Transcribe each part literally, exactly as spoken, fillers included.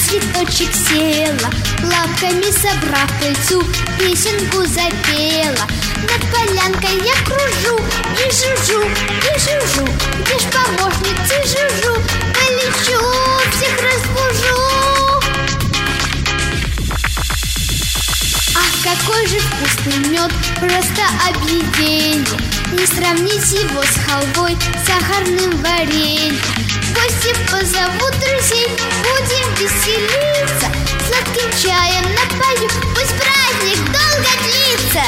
цветочек села, лапками собрав пыльцу, песенку запела. Над полянкой я кружу и жужжу, и жужжу. Где ж помощницы жужжу, полечу, всех разбужу. Ах, какой же вкусный мед, просто объедение. Не сравнить его с халвой, сахарным вареньем. Гости позовут друзей, будем веселиться. Сладким чаем напою, пусть праздник долго длится.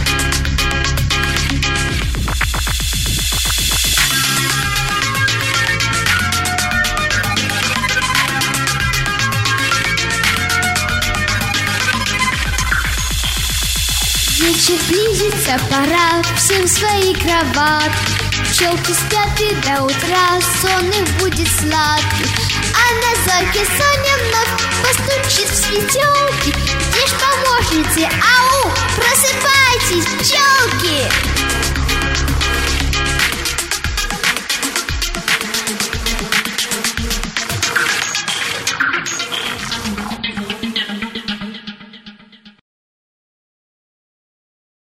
Вечер близится, пора, всем свои кроватки. Пчелки спят и до утра, сон их будет сладкий. А на зорьке Соня вновь постучит в светелки. Где ж помощницы? Ау! Просыпайтесь, пчелки!